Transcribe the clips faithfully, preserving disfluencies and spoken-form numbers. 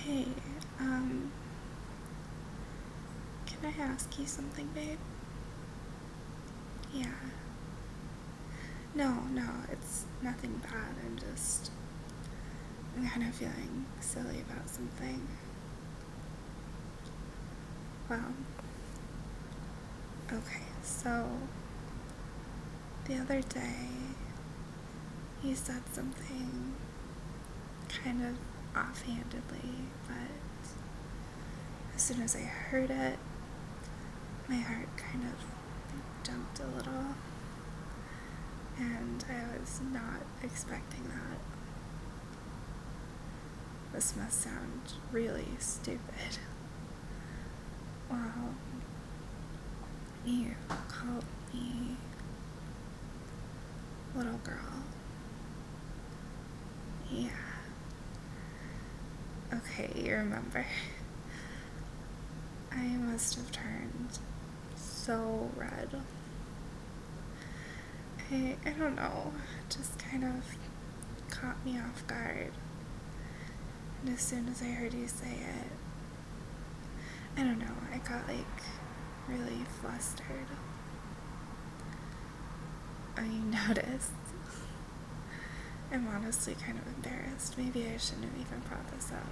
Hey, um, can I ask you something, babe? Yeah. No, no, it's nothing bad. I'm just, I'm kind of feeling silly about something. Well, okay, so the other day you said something kind of offhandedly, but as soon as I heard it, my heart kind of jumped a little, and I was not expecting that. This must sound really stupid. Well, you called me little girl. Yeah. Okay, you remember. I must have turned so red. I, I don't know, it just kind of caught me off guard. And as soon as I heard you say it, I don't know, I got like really flustered. I noticed. I'm honestly kind of embarrassed. Maybe I shouldn't have even brought this up.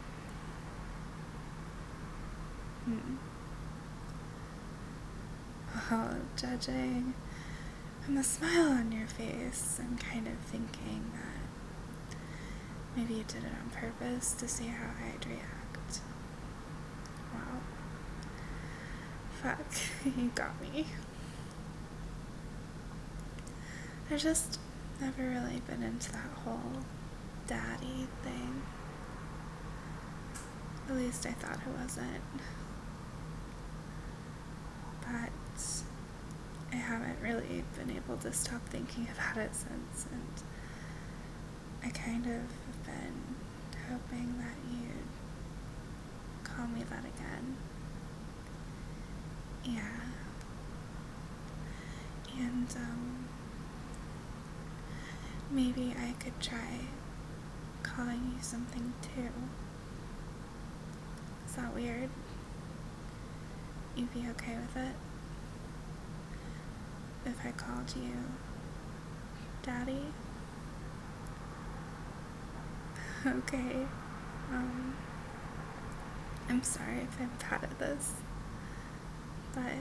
Hmm. Well, judging from the smile on your face, I'm kind of thinking that maybe you did it on purpose to see how I'd react. Wow. Fuck, you got me. I've just never really been into that whole daddy thing. At least I thought I wasn't. But I haven't really been able to stop thinking about it since, and I kind of have been hoping that you'd call me that again. Yeah. And, um, maybe I could try calling you something too. Is that weird? You'd be okay with it? If I called you Daddy? Okay. Um, I'm sorry if I'm bad at this, but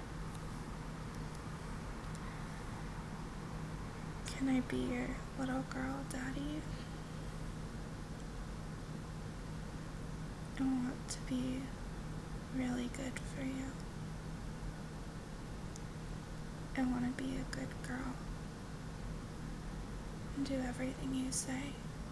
can I be your little girl daddy? I want to be really good for you. I want to be a good girl and do everything you say.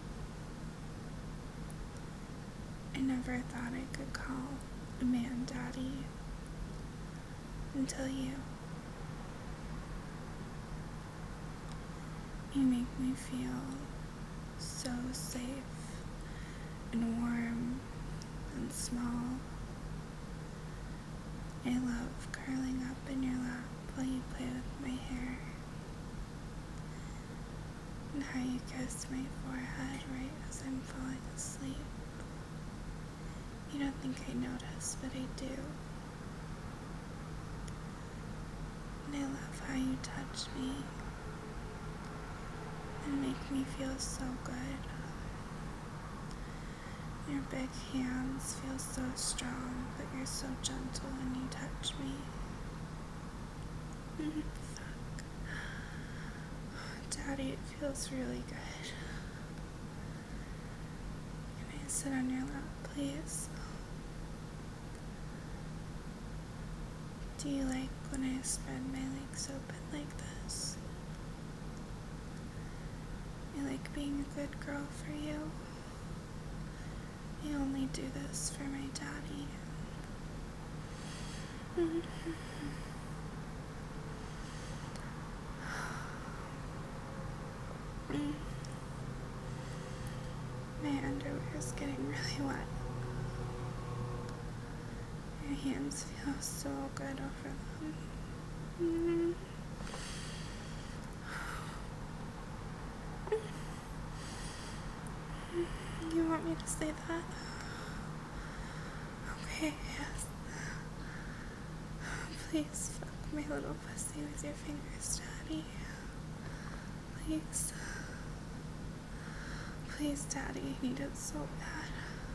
I never thought I could call a man daddy until you. You make me feel so safe and warm and small. I love curling up in your lap while you play with my hair, and how you kiss my forehead right as I'm falling asleep. You don't think I notice, but I do. And I love how you touch me and make me feel so good. Your big hands feel so strong, but you're so gentle when you touch me. Fuck. Daddy, it feels really good. Can I sit on your lap, please? Do you like when I spread my legs open like this? I like being a good girl for you. I only do this for my daddy. My underwear is getting really wet. Your hands feel so good over them. You want me to say that? Okay, yes. Please fuck my little pussy with your fingers, Daddy. Please. Please, Daddy, I need it so bad.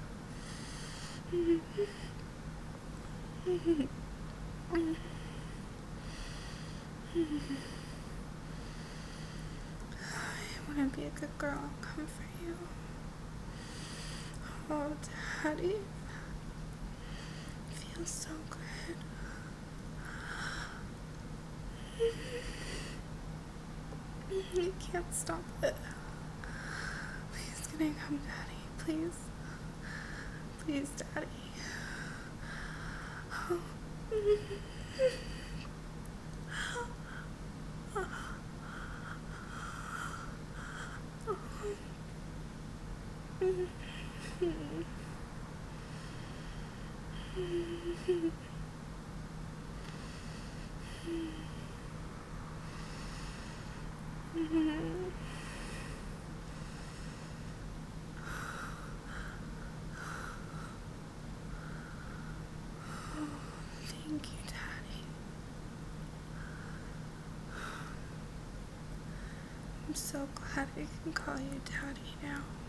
I want to be a good girl and come for you. Oh, Daddy. It feels so good. I can't stop it. Please, can I come, Daddy? Please. Please, Daddy. Oh. Thank you, Daddy. I'm so glad I can call you Daddy now.